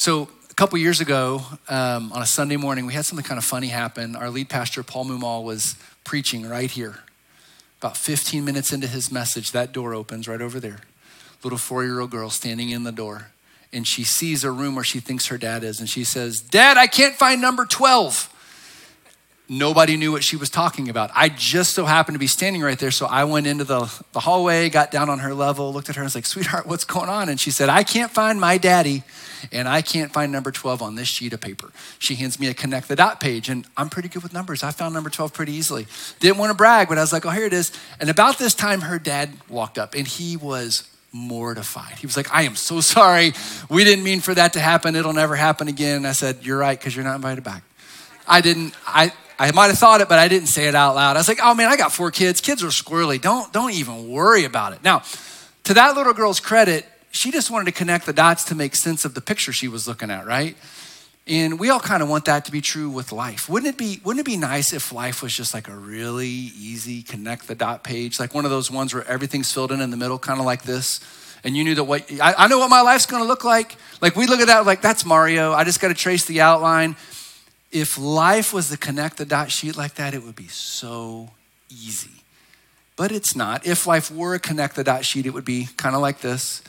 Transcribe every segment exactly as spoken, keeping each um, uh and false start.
So a couple years ago, um, on a Sunday morning, we had something kind of funny happen. Our lead pastor, Paul Mumal, was preaching right here. About fifteen minutes into his message, that door opens right over there. Little four-year-old girl standing in the door. And she sees a room where she thinks her dad is. And she says, "Dad, I can't find number twelve. Nobody knew what she was talking about. I just so happened to be standing right there. So I went into the, the hallway, got down on her level, looked at her and was like, "Sweetheart, what's going on?" And she said, "I can't find my daddy and I can't find number twelve on this sheet of paper." She hands me a connect the dot page and I'm pretty good with numbers. I found number twelve pretty easily. Didn't want to brag, but I was like, "Oh, here it is." And about this time, her dad walked up and he was mortified. He was like, "I am so sorry. We didn't mean for that to happen. It'll never happen again." And I said, "You're right, because you're not invited back." I didn't, I, I might have thought it, but I didn't say it out loud. I was like, "Oh man, I got four kids. Kids are squirrely. Don't, don't even worry about it." Now, to that little girl's credit, she just wanted to connect the dots to make sense of the picture she was looking at, right? And we all kind of want that to be true with life. Wouldn't it be, wouldn't it be nice if life was just like a really easy connect the dot page? Like one of those ones where everything's filled in in the middle, kind of like this. And you knew that what, I, I know what my life's gonna look like. Like we look at that like, that's Mario. I just gotta trace the outline. If life was the connect the dot sheet like that, it would be so easy. But it's not. If life were a connect the dot sheet, it would be kind of like this.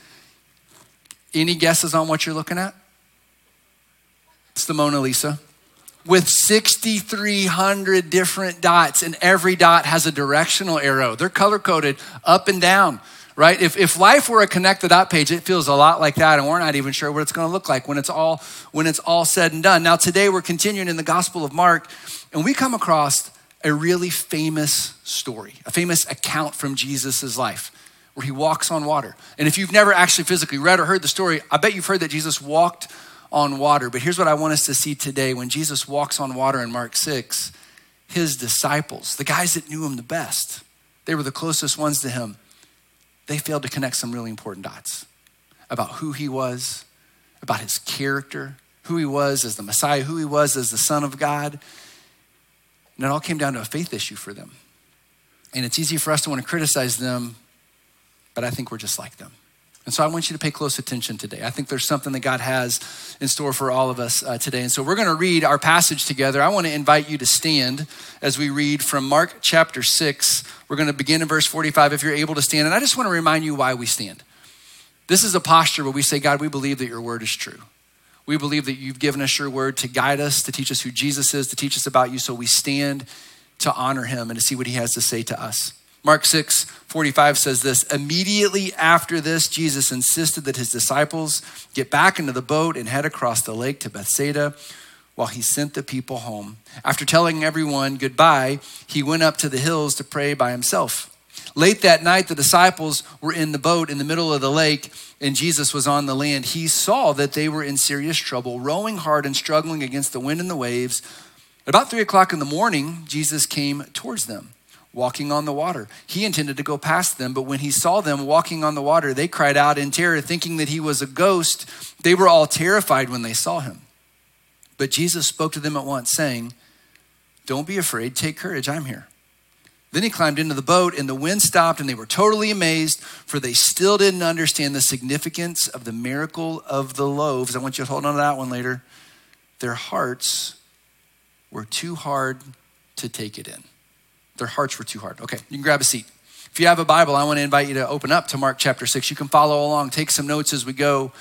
Any guesses on what you're looking at? It's the Mona Lisa with six thousand three hundred different dots, and every dot has a directional arrow. They're color-coded up and down, right? If if life were a connect the dot page, it feels a lot like that, and we're not even sure what it's gonna look like when it's all when it's all said and done. Now today we're continuing in the Gospel of Mark, and we come across a really famous story, a famous account from Jesus's life, where he walks on water. And if you've never actually physically read or heard the story, I bet you've heard that Jesus walked on water. But here's what I want us to see today. When Jesus walks on water in Mark six, his disciples, the guys that knew him the best, they were the closest ones to him, they failed to connect some really important dots about who he was, about his character, who he was as the Messiah, who he was as the Son of God. And it all came down to a faith issue for them. And it's easy for us to want to criticize them, but I think we're just like them. And so I want you to pay close attention today. I think there's something that God has in store for all of us uh, today. And so we're gonna read our passage together. I wanna invite you to stand as we read from Mark chapter six. We're gonna begin in verse forty-five if you're able to stand. And I just wanna remind you why we stand. This is a posture where we say, "God, we believe that your word is true. We believe that you've given us your word to guide us, to teach us who Jesus is, to teach us about you." So we stand to honor him and to see what he has to say to us. Mark six forty-five says this: "Immediately after this, Jesus insisted that his disciples get back into the boat and head across the lake to Bethsaida while he sent the people home. After telling everyone goodbye, he went up to the hills to pray by himself. Late that night, the disciples were in the boat in the middle of the lake and Jesus was on the land. He saw that they were in serious trouble, rowing hard and struggling against the wind and the waves. At about three o'clock in the morning, Jesus came towards them, walking on the water. He intended to go past them, but when he saw them walking on the water, they cried out in terror, thinking that he was a ghost. They were all terrified when they saw him. But Jesus spoke to them at once, saying, 'Don't be afraid, take courage, I'm here.' Then he climbed into the boat and the wind stopped and they were totally amazed, for they still didn't understand the significance of the miracle of the loaves." I want you to hold on to that one later. "Their hearts were too hard to take it in." Their hearts were too hard. Okay, you can grab a seat. If you have a Bible, I want to invite you to open up to Mark chapter six. You can follow along, take some notes as we go.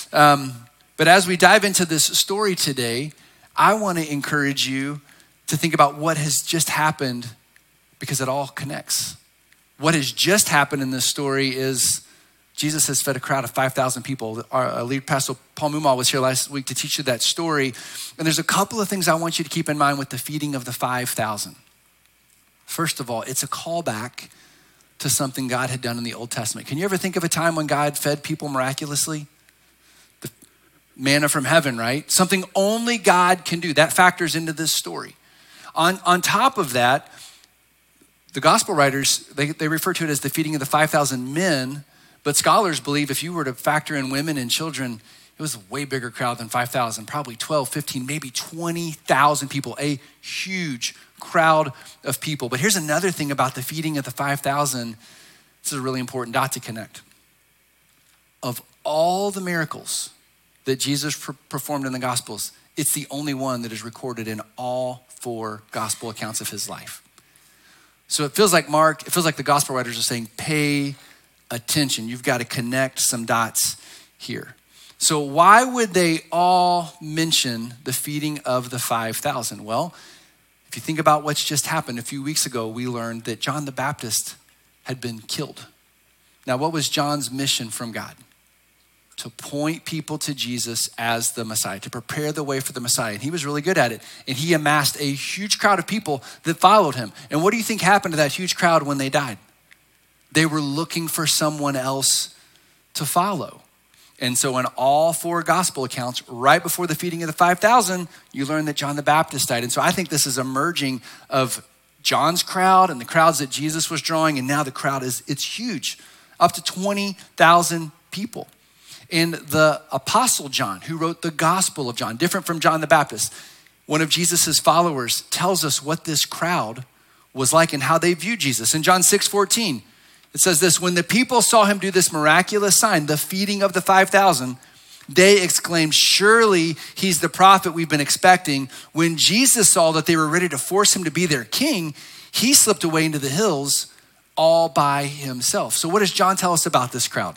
Um, but as we dive into this story today, I want to encourage you to think about what has just happened, because it all connects. What has just happened in this story is Jesus has fed a crowd of five thousand people. Our lead pastor, Paul Mumal, was here last week to teach you that story. And there's a couple of things I want you to keep in mind with the feeding of the five thousand. First of all, it's a callback to something God had done in the Old Testament. Can you ever think of a time when God fed people miraculously? The manna from heaven, right? Something only God can do. That factors into this story. On, on top of that, the gospel writers, they, they refer to it as the feeding of the five thousand men, but scholars believe if you were to factor in women and children, it was a way bigger crowd than five thousand, probably twelve, fifteen, maybe twenty thousand people, a huge crowd of people. But here's another thing about the feeding of the five thousand. This is a really important dot to connect. Of all the miracles that Jesus per- performed in the Gospels, it's the only one that is recorded in all four gospel accounts of his life. So it feels like Mark, it feels like the gospel writers are saying, pay attention. You've got to connect some dots here. So why would they all mention the feeding of the five thousand? Well, if you think about what's just happened a few weeks ago, we learned that John the Baptist had been killed. Now, what was John's mission from God? To point people to Jesus as the Messiah, to prepare the way for the Messiah. And he was really good at it. And he amassed a huge crowd of people that followed him. And what do you think happened to that huge crowd when they died? They were looking for someone else to follow. And so in all four gospel accounts, right before the feeding of the five thousand, you learn that John the Baptist died. And so I think this is a merging of John's crowd and the crowds that Jesus was drawing. And now the crowd is, it's huge, up to twenty thousand people. And the Apostle John, who wrote the Gospel of John, different from John the Baptist, one of Jesus's followers, tells us what this crowd was like and how they viewed Jesus. In John six fourteen, it says this: when the people saw him do this miraculous sign, the feeding of the five thousand, they exclaimed, surely he's the prophet we've been expecting. When Jesus saw that they were ready to force him to be their king, he slipped away into the hills all by himself. So what does John tell us about this crowd?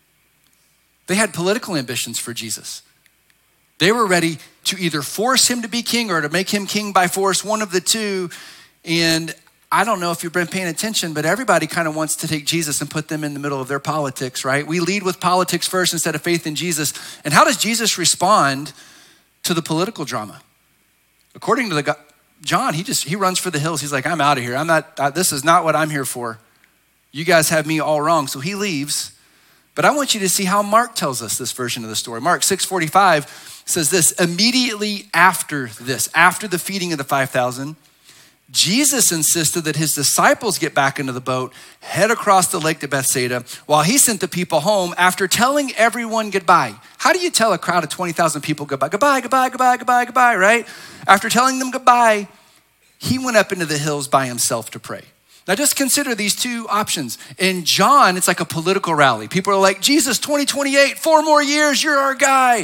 They had political ambitions for Jesus. They were ready to either force him to be king or to make him king by force, one of the two. And I don't know if you've been paying attention, but everybody kind of wants to take Jesus and put them in the middle of their politics, right? We lead with politics first instead of faith in Jesus. And how does Jesus respond to the political drama? According to the John, he just, he runs for the hills. He's like, I'm out of here. I'm not, I, this is not what I'm here for. You guys have me all wrong. So he leaves. But I want you to see how Mark tells us this version of the story. Mark six forty-five says this: immediately after this, after the feeding of the five thousand, Jesus insisted that his disciples get back into the boat, head across the lake to Bethsaida, while he sent the people home after telling everyone goodbye. How do you tell a crowd of twenty thousand people goodbye? Goodbye, goodbye, goodbye, goodbye, goodbye, right? After telling them goodbye, he went up into the hills by himself to pray. Now just consider these two options. In John, it's like a political rally. People are like, Jesus, twenty twenty-eight, four more years, you're our guy.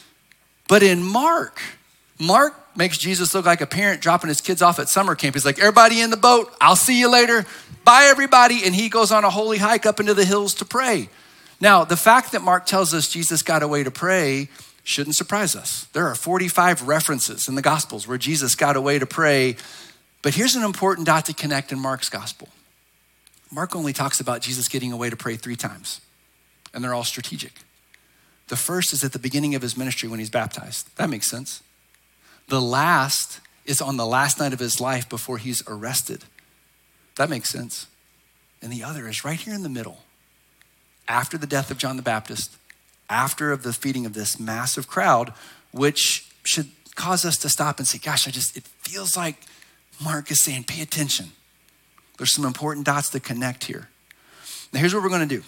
But in Mark, Mark makes Jesus look like a parent dropping his kids off at summer camp. He's like, everybody in the boat, I'll see you later. Bye, everybody. And he goes on a holy hike up into the hills to pray. Now, the fact that Mark tells us Jesus got away to pray shouldn't surprise us. There are forty-five references in the Gospels where Jesus got away to pray. But here's an important dot to connect in Mark's gospel. Mark only talks about Jesus getting away to pray three times, and they're all strategic. The first is at the beginning of his ministry when he's baptized. That makes sense. The last is on the last night of his life before he's arrested. That makes sense. And the other is right here in the middle, after the death of John the Baptist, after of the feeding of this massive crowd, which should cause us to stop and say, gosh, I just, it feels like Mark is saying, pay attention. There's some important dots to connect here. Now here's what we're gonna do.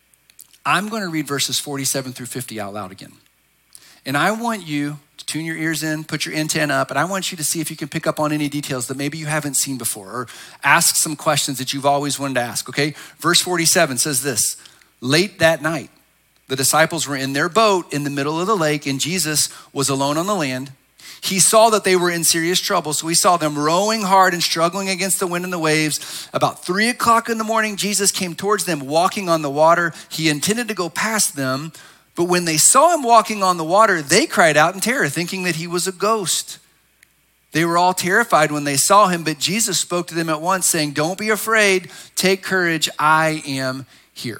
I'm gonna read verses forty-seven through fifty out loud again. And I want you to tune your ears in, put your antenna up, and I want you to see if you can pick up on any details that maybe you haven't seen before, or ask some questions that you've always wanted to ask, okay? Verse forty-seven says this: late that night, the disciples were in their boat in the middle of the lake, and Jesus was alone on the land. He saw that they were in serious trouble, so he saw them rowing hard and struggling against the wind and the waves. About three o'clock in the morning, Jesus came towards them walking on the water. He intended to go past them, but when they saw him walking on the water, they cried out in terror, thinking that he was a ghost. They were all terrified when they saw him, but Jesus spoke to them at once, saying, don't be afraid, take courage, I am here.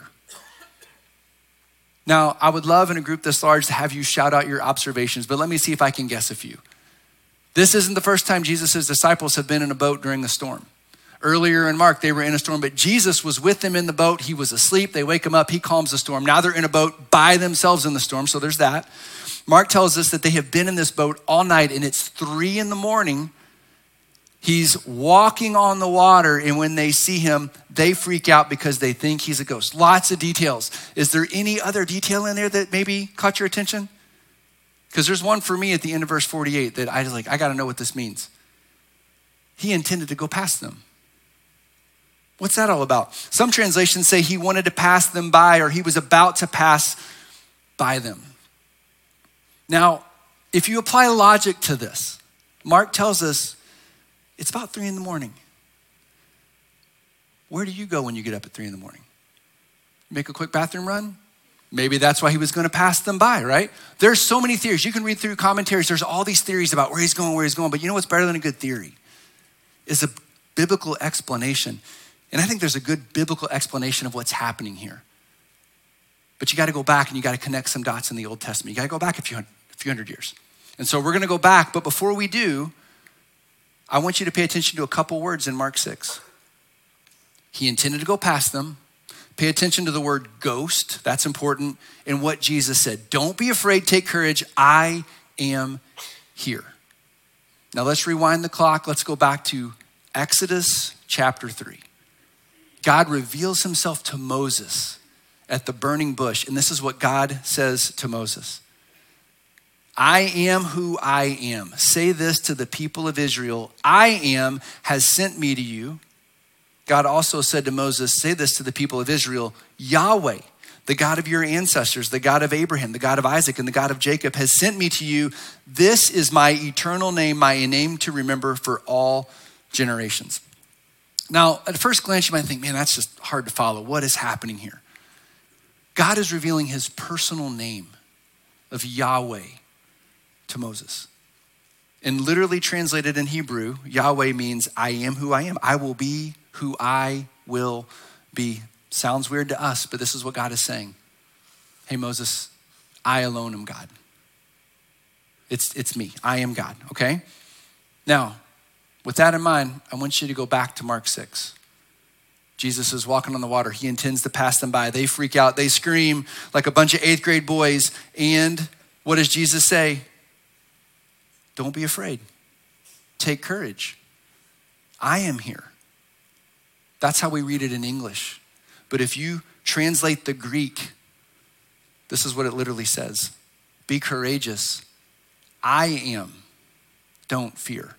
Now, I would love in a group this large to have you shout out your observations, but let me see if I can guess a few. This isn't the first time Jesus' disciples have been in a boat during a storm. Earlier in Mark, they were in a storm, but Jesus was with them in the boat. He was asleep. They wake him up. He calms the storm. Now they're in a boat by themselves in the storm, so there's that. Mark tells us that they have been in this boat all night, and it's three in the morning. He's walking on the water, and when they see him, they freak out because they think he's a ghost. Lots of details. Is there any other detail in there that maybe caught your attention? Because there's one for me at the end of verse forty-eight that I was like, I got to know what this means. He intended to go past them. What's that all about? Some translations say he wanted to pass them by, or he was about to pass by them. Now, if you apply logic to this, Mark tells us it's about three in the morning. Where do you go when you get up at three in the morning? Make a quick bathroom run? Maybe that's why he was going to pass them by, right? There's so many theories. You can read through commentaries. There's all these theories about where he's going, where he's going. But you know what's better than a good theory? Is a biblical explanation. And I think there's a good biblical explanation of what's happening here. But you got to go back and you got to connect some dots in the Old Testament. You got to go back a few, a few hundred years. And so we're going to go back. But before we do, I want you to pay attention to a couple words in Mark six. He intended to go past them. Pay attention to the word ghost. That's important. And what Jesus said. Don't be afraid. Take courage. I am here. Now let's rewind the clock. Let's go back to Exodus chapter three. God reveals himself to Moses at the burning bush. And this is what God says to Moses. I am who I am. Say this to the people of Israel. I am has sent me to you. God also said to Moses, say this to the people of Israel, Yahweh, the God of your ancestors, the God of Abraham, the God of Isaac, and the God of Jacob has sent me to you. This is my eternal name, my name to remember for all generations. Now, at first glance, you might think, man, that's just hard to follow. What is happening here? God is revealing his personal name of Yahweh to Moses. And literally translated in Hebrew, Yahweh means I am who I am. I will be who I will be. Sounds weird to us, but this is what God is saying. Hey, Moses, I alone am God. It's, it's me. I am God, okay? Now, with that in mind, I want you to go back to Mark six. Jesus is walking on the water. He intends to pass them by. They freak out. They scream like a bunch of eighth grade boys. And what does Jesus say? Don't be afraid. Take courage. I am here. That's how we read it in English. But if you translate the Greek, this is what it literally says. Be courageous. I am. Don't fear.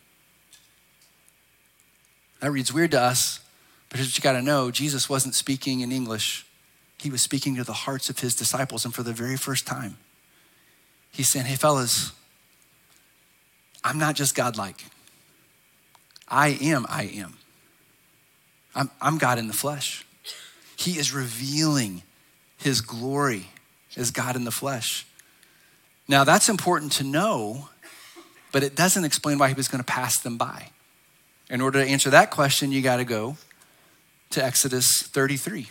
That reads weird to us, but here's what you got to know. Jesus wasn't speaking in English. He was speaking to the hearts of his disciples. And for the very first time, he's saying, hey, fellas, I'm not just God-like. I am, I am. I'm, I'm God in the flesh. He is revealing his glory as God in the flesh. Now that's important to know, but it doesn't explain why he was going to pass them by. In order to answer that question, you got to go to Exodus thirty-three.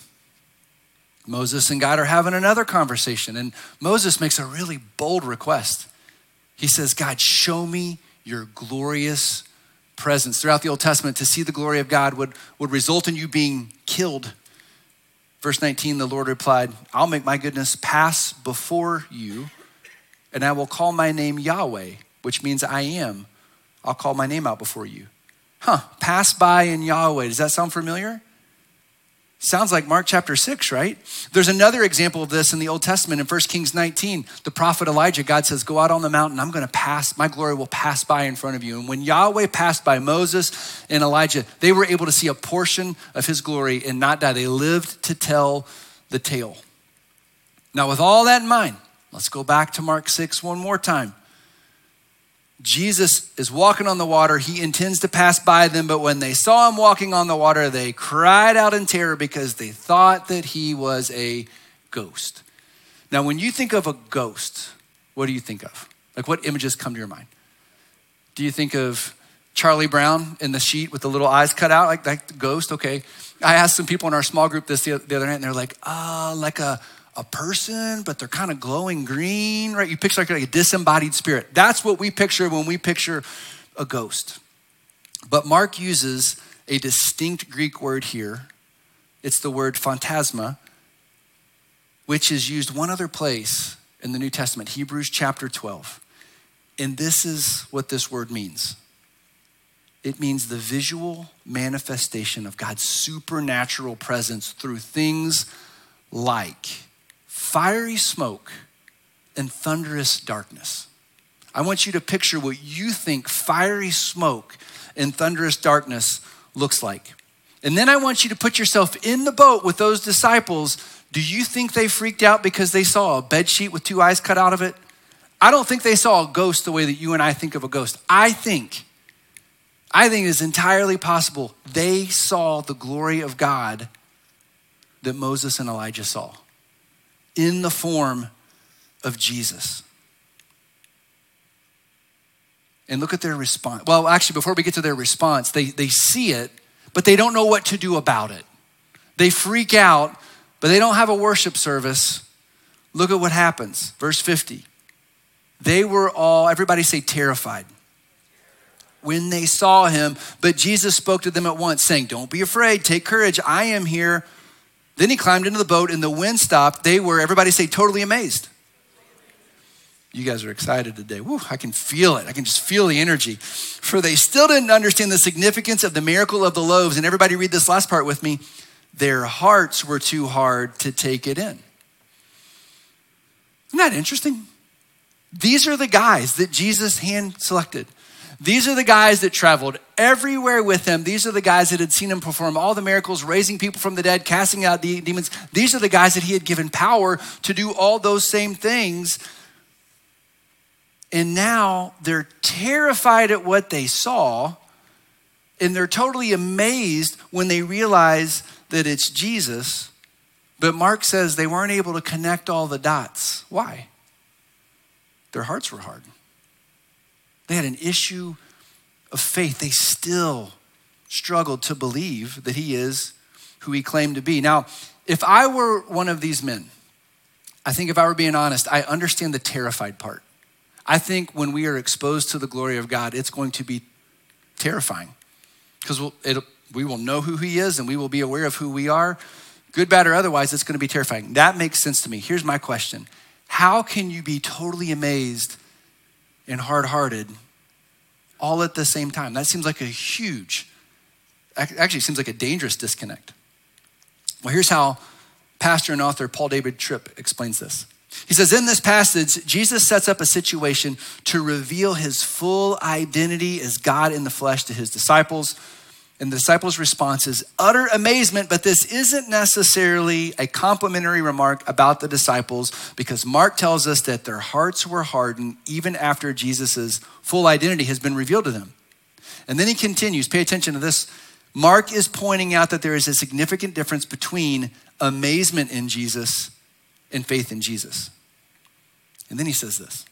Moses and God are having another conversation, and Moses makes a really bold request. He says, God, show me your glorious presence. Throughout the Old Testament, to see the glory of God would, would result in you being killed. Verse nineteen, the Lord replied, I'll make my goodness pass before you, and I will call my name Yahweh, which means I am. I'll call my name out before you. Huh, pass by in Yahweh. Does that sound familiar? Sounds like Mark chapter six, right? There's another example of this in the Old Testament in First Kings nineteen. The prophet Elijah, God says, go out on the mountain. I'm going to pass, my glory will pass by in front of you. And when Yahweh passed by Moses and Elijah, they were able to see a portion of his glory and not die. They lived to tell the tale. Now with all that in mind, let's go back to Mark six one more time. Jesus is walking on the water. He intends to pass by them, but when they saw him walking on the water, they cried out in terror because they thought that he was a ghost. Now, when you think of a ghost, what do you think of? Like, what images come to your mind? Do you think of Charlie Brown in the sheet with the little eyes cut out, like that ghost? Okay. I asked some people in our small group this the other night, and they're like, uh, like a a person, but they're kind of glowing green, right? You picture like a disembodied spirit. That's what we picture when we picture a ghost. But Mark uses a distinct Greek word here. It's the word phantasma, which is used one other place in the New Testament, Hebrews chapter twelve. And this is what this word means. It means the visual manifestation of God's supernatural presence through things like fiery smoke and thunderous darkness. I want you to picture what you think fiery smoke and thunderous darkness looks like. And then I want you to put yourself in the boat with those disciples. Do you think they freaked out because they saw a bed sheet with two eyes cut out of it? I don't think they saw a ghost the way that you and I think of a ghost. I think, I think it's entirely possible they saw the glory of God that Moses and Elijah saw in the form of Jesus. And look at their response. Well, actually, before we get to their response, they, they see it, but they don't know what to do about it. They freak out, but they don't have a worship service. Look at what happens. Verse fifty. They were all, everybody say terrified, when they saw him, but Jesus spoke to them at once, saying, don't be afraid, take courage, I am here. Then he climbed into the boat and the wind stopped. They were, everybody say, totally amazed. You guys are excited today. Woo, I can feel it. I can just feel the energy. For they still didn't understand the significance of the miracle of the loaves. And everybody read this last part with me. Their hearts were too hard to take it in. Isn't that interesting? These are the guys that Jesus hand selected. These are the guys that traveled everywhere with him. These are the guys that had seen him perform all the miracles, raising people from the dead, casting out de- demons. These are the guys that he had given power to do all those same things. And now they're terrified at what they saw, and they're totally amazed when they realize that it's Jesus. But Mark says they weren't able to connect all the dots. Why? Their hearts were hard. They had an issue of faith. They still struggled to believe that he is who he claimed to be. Now, if I were one of these men, I think if I were being honest, I understand the terrified part. I think when we are exposed to the glory of God, it's going to be terrifying because we'll, we will know who he is and we will be aware of who we are. Good, bad, or otherwise, it's going to be terrifying. That makes sense to me. Here's my question. How can you be totally amazed and hard-hearted all at the same time? That seems like a huge, actually seems like a dangerous disconnect. Well, here's how pastor and author Paul David Tripp explains this. He says, in this passage, Jesus sets up a situation to reveal his full identity as God in the flesh to his disciples. And the disciples' response is utter amazement, but this isn't necessarily a complimentary remark about the disciples because Mark tells us that their hearts were hardened even after Jesus' full identity has been revealed to them. And then he continues, pay attention to this. Mark is pointing out that there is a significant difference between amazement in Jesus and faith in Jesus. And then he says this,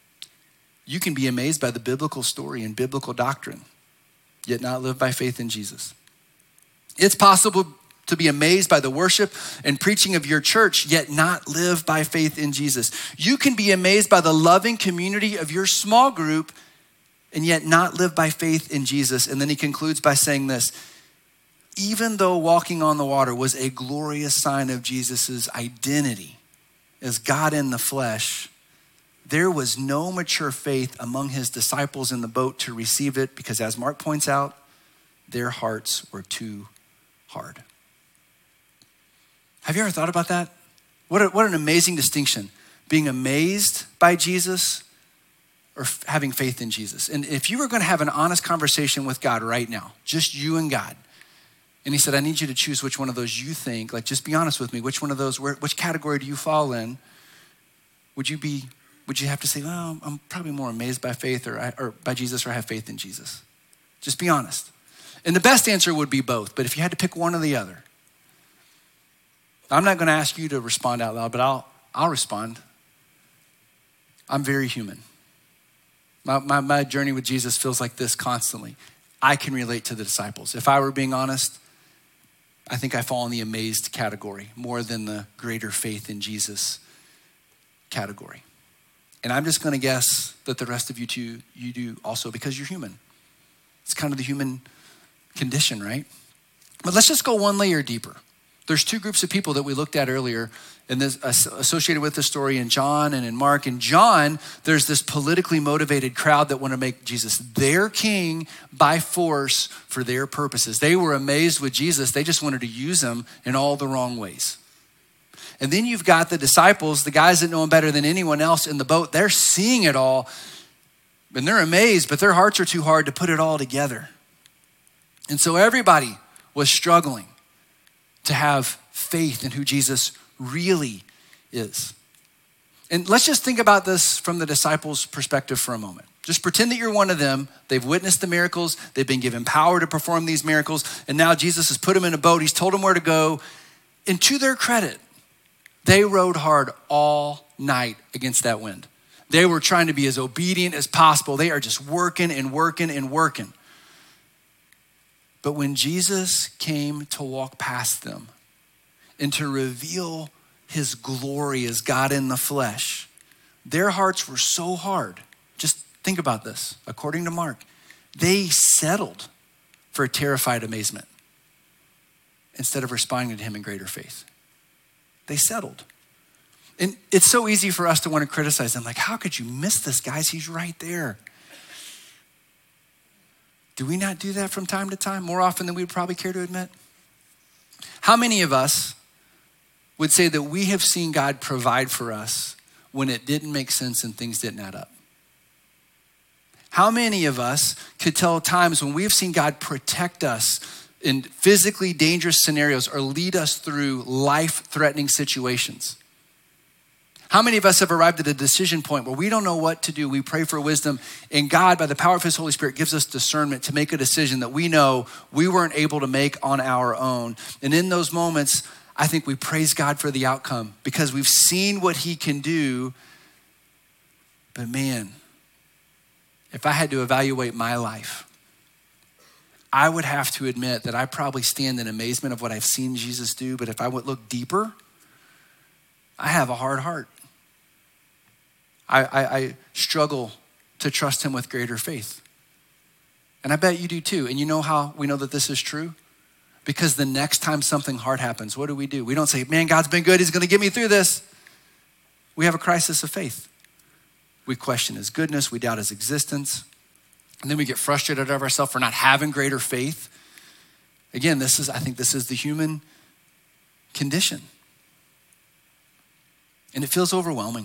you can be amazed by the biblical story and biblical doctrine, yet not live by faith in Jesus. It's possible to be amazed by the worship and preaching of your church, yet not live by faith in Jesus. You can be amazed by the loving community of your small group and yet not live by faith in Jesus. And then he concludes by saying this, even though walking on the water was a glorious sign of Jesus's identity as God in the flesh, there was no mature faith among his disciples in the boat to receive it because, as Mark points out, their hearts were too hard. Have you ever thought about that? What, a, what an amazing distinction, being amazed by Jesus or f- having faith in Jesus. And if you were going to have an honest conversation with God right now, just you and God, and he said, I need you to choose which one of those you think, like just be honest with me, which one of those, where, which category do you fall in? Would you be Would you have to say, well, I'm probably more amazed by faith or, or by Jesus or I have faith in Jesus? Just be honest. And the best answer would be both, but if you had to pick one or the other, I'm not gonna ask you to respond out loud, but I'll I'll respond. I'm very human. My, my, my journey with Jesus feels like this constantly. I can relate to the disciples. If I were being honest, I think I fall in the amazed category more than the greater faith in Jesus category. And I'm just gonna guess that the rest of you two, you do also because you're human. It's kind of the human condition, right? But let's just go one layer deeper. There's two groups of people that we looked at earlier and this associated with the story in John and in Mark. In John, there's this politically motivated crowd that want to make Jesus their king by force for their purposes. They were amazed with Jesus. They just wanted to use him in all the wrong ways. And then you've got the disciples, the guys that know him better than anyone else in the boat. They're seeing it all and they're amazed, but their hearts are too hard to put it all together. And so everybody was struggling to have faith in who Jesus really is. And let's just think about this from the disciples' perspective for a moment. Just pretend that you're one of them. They've witnessed the miracles. They've been given power to perform these miracles. And now Jesus has put them in a boat. He's told them where to go. And to their credit, they rowed hard all night against that wind. They were trying to be as obedient as possible. They are just working and working and working. But when Jesus came to walk past them and to reveal his glory as God in the flesh, their hearts were so hard. Just think about this. According to Mark, they settled for a terrified amazement instead of responding to him in greater faith. They settled. And it's so easy for us to want to criticize them. Like, how could you miss this, guys? He's right there. Do we not do that from time to time? More often than we would probably care to admit? How many of us would say that we have seen God provide for us when it didn't make sense and things didn't add up? How many of us could tell times when we have seen God protect us in physically dangerous scenarios or lead us through life-threatening situations? How many of us have arrived at a decision point where we don't know what to do? We pray for wisdom, and God, by the power of his Holy Spirit, gives us discernment to make a decision that we know we weren't able to make on our own. And in those moments, I think we praise God for the outcome because we've seen what he can do. But man, if I had to evaluate my life, I would have to admit that I probably stand in amazement of what I've seen Jesus do. But if I would look deeper, I have a hard heart. I, I, I struggle to trust him with greater faith. And I bet you do too. And you know how we know that this is true? Because the next time something hard happens, what do we do? We don't say, man, God's been good. He's going to get me through this. We have a crisis of faith. We question his goodness. We doubt his existence. And then we get frustrated of ourselves for not having greater faith. Again, this is, I think this is the human condition. And it feels overwhelming.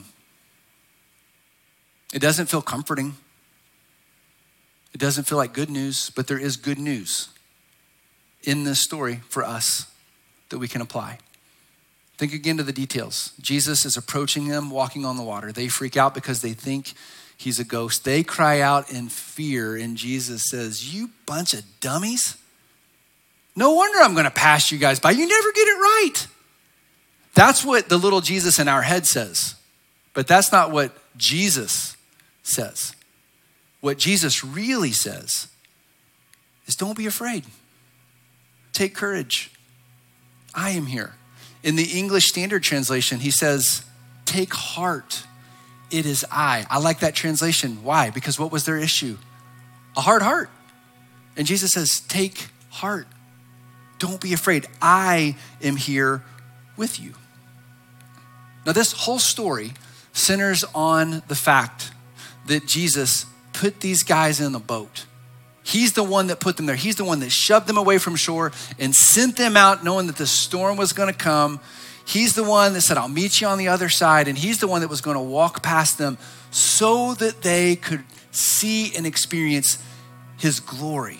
It doesn't feel comforting. It doesn't feel like good news, but there is good news in this story for us that we can apply. Think again to the details. Jesus is approaching them, walking on the water. They freak out because they think he's a ghost. They cry out in fear, and Jesus says, you bunch of dummies. No wonder I'm gonna pass you guys by. You never get it right. That's what the little Jesus in our head says, but that's not what Jesus says. What Jesus really says is don't be afraid. Take courage. I am here. In the English Standard Translation, he says, take heart. It is I. I like that translation. Why? Because what was their issue? A hard heart. And Jesus says, take heart. Don't be afraid. I am here with you. Now, this whole story centers on the fact that Jesus put these guys in the boat. He's the one that put them there. He's the one that shoved them away from shore and sent them out knowing that the storm was going to come. He's the one that said, I'll meet you on the other side. And he's the one that was going to walk past them so that they could see and experience his glory.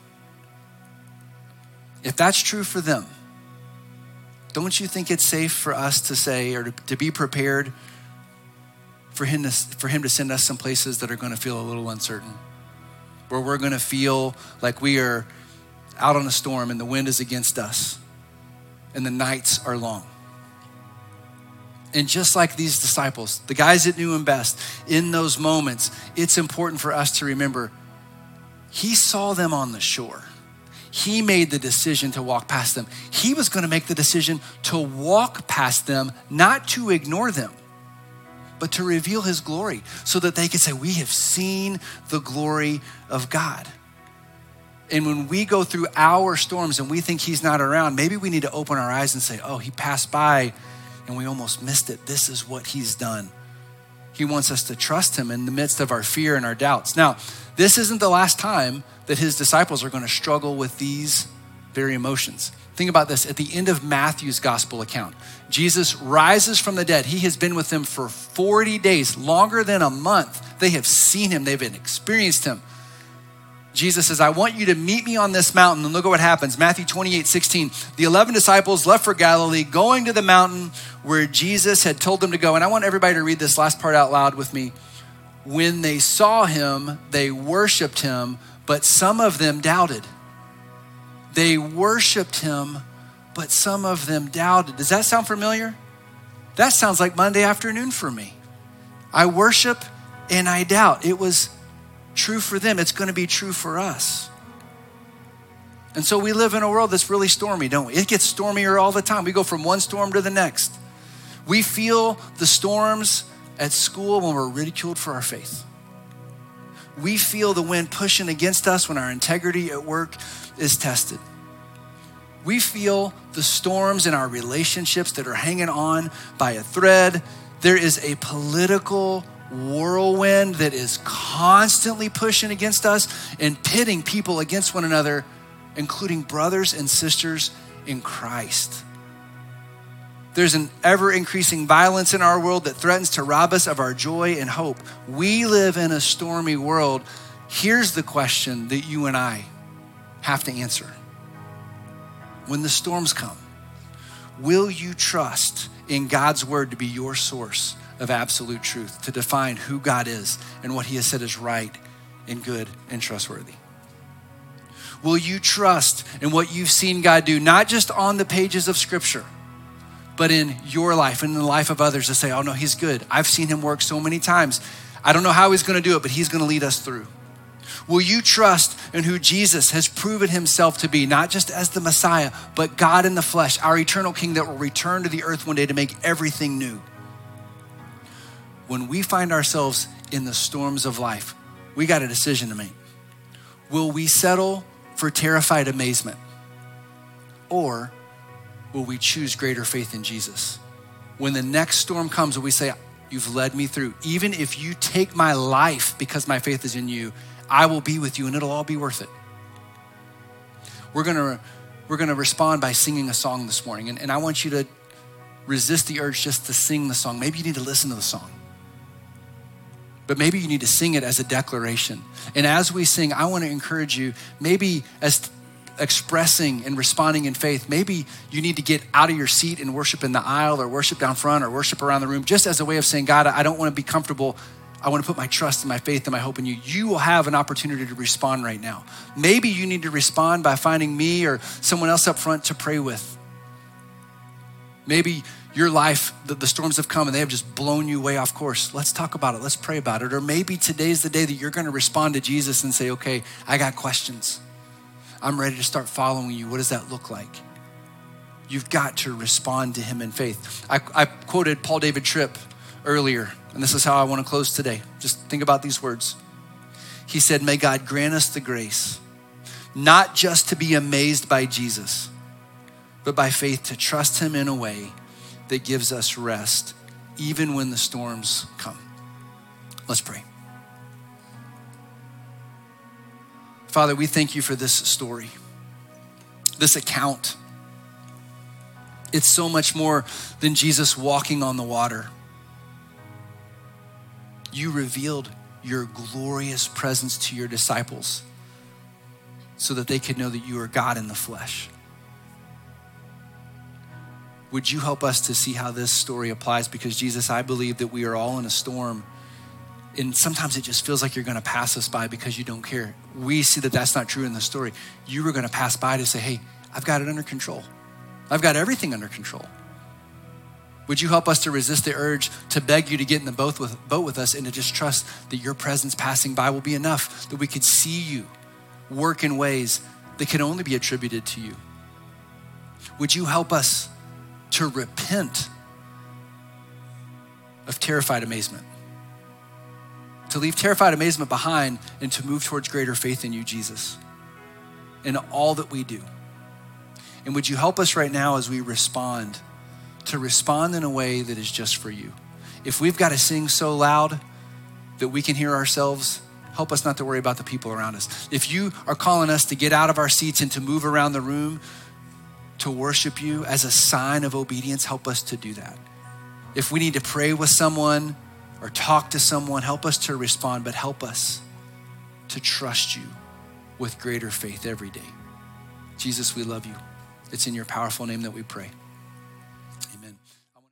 If that's true for them, don't you think it's safe for us to say or to, to be prepared for him to, for him to send us some places that are going to feel a little uncertain, where we're going to feel like we are out on a storm and the wind is against us and the nights are long. And just like these disciples, the guys that knew him best, in those moments, it's important for us to remember he saw them on the shore. He made the decision to walk past them. He was going to make the decision to walk past them, not to ignore them, but to reveal his glory so that they could say, we have seen the glory of God. And when we go through our storms and we think he's not around, maybe we need to open our eyes and say, oh, he passed by and we almost missed it. This is what he's done. He wants us to trust him in the midst of our fear and our doubts. Now, this isn't the last time that his disciples are going to struggle with these very emotions. Think about this. At the end of Matthew's gospel account, Jesus rises from the dead. He has been with them for forty days, longer than a month. They have seen him. They've experienced him. Jesus says, I want you to meet me on this mountain. And look at what happens. Matthew twenty-eight sixteen. The eleven disciples left for Galilee, going to the mountain where Jesus had told them to go. And I want everybody to read this last part out loud with me. When they saw him, they worshiped him, but some of them doubted. They worshiped him, but some of them doubted. Does that sound familiar? That sounds like Monday afternoon for me. I worship and I doubt. It was true for them. It's going to be true for us. And so we live in a world that's really stormy, don't we? It gets stormier all the time. We go from one storm to the next. We feel the storms at school when we're ridiculed for our faith. We feel the wind pushing against us when our integrity at work is tested. We feel the storms in our relationships that are hanging on by a thread. There is a political whirlwind that is constantly pushing against us and pitting people against one another, including brothers and sisters in Christ. There's an ever-increasing violence in our world that threatens to rob us of our joy and hope. We live in a stormy world. Here's the question that you and I have to answer. When the storms come, will you trust in God's word to be your source of absolute truth, to define who God is and what he has said is right and good and trustworthy? Will you trust in what you've seen God do, not just on the pages of Scripture, but in your life and in the life of others, to say, oh no, he's good. I've seen him work so many times. I don't know how he's gonna do it, but he's gonna lead us through. Will you trust in who Jesus has proven himself to be, not just as the Messiah, but God in the flesh, our eternal King that will return to the earth one day to make everything new? When we find ourselves in the storms of life, we got a decision to make. Will we settle for terrified amazement? Or will we choose greater faith in Jesus? When the next storm comes, will we say, you've led me through. Even if you take my life because my faith is in you, I will be with you and it'll all be worth it. We're gonna, we're gonna respond by singing a song this morning. And, and I want you to resist the urge just to sing the song. Maybe you need to listen to the song. But maybe you need to sing it as a declaration. And as we sing, I want to encourage you, maybe as expressing and responding in faith, maybe you need to get out of your seat and worship in the aisle or worship down front or worship around the room, just as a way of saying, God, I don't want to be comfortable. I want to put my trust and my faith and my hope in you. You will have an opportunity to respond right now. Maybe you need to respond by finding me or someone else up front to pray with. Maybe your life, the, the storms have come and they have just blown you way off course. Let's talk about it. Let's pray about it. Or maybe today's the day that you're going to respond to Jesus and say, okay, I got questions. I'm ready to start following you. What does that look like? You've got to respond to him in faith. I, I quoted Paul David Tripp earlier, and this is how I want to close today. Just think about these words. He said, may God grant us the grace, not just to be amazed by Jesus, but by faith to trust him in a way that gives us rest, even when the storms come. Let's pray. Father, we thank you for this story, this account. It's so much more than Jesus walking on the water. You revealed your glorious presence to your disciples so that they could know that you are God in the flesh. Would you help us to see how this story applies? Because Jesus, I believe that we are all in a storm, and sometimes it just feels like you're gonna pass us by because you don't care. We see that that's not true in the story. You were gonna pass by to say, hey, I've got it under control. I've got everything under control. Would you help us to resist the urge to beg you to get in the boat with, boat with us and to just trust that your presence passing by will be enough, that we could see you work in ways that can only be attributed to you? Would you help us to repent of terrified amazement, to leave terrified amazement behind and to move towards greater faith in you, Jesus, in all that we do? And would you help us right now as we respond, to respond in a way that is just for you? If we've got to sing so loud that we can hear ourselves, help us not to worry about the people around us. If you are calling us to get out of our seats and to move around the room to worship you as a sign of obedience, help us to do that. If we need to pray with someone or talk to someone, help us to respond, but help us to trust you with greater faith every day. Jesus, we love you. It's in your powerful name that we pray.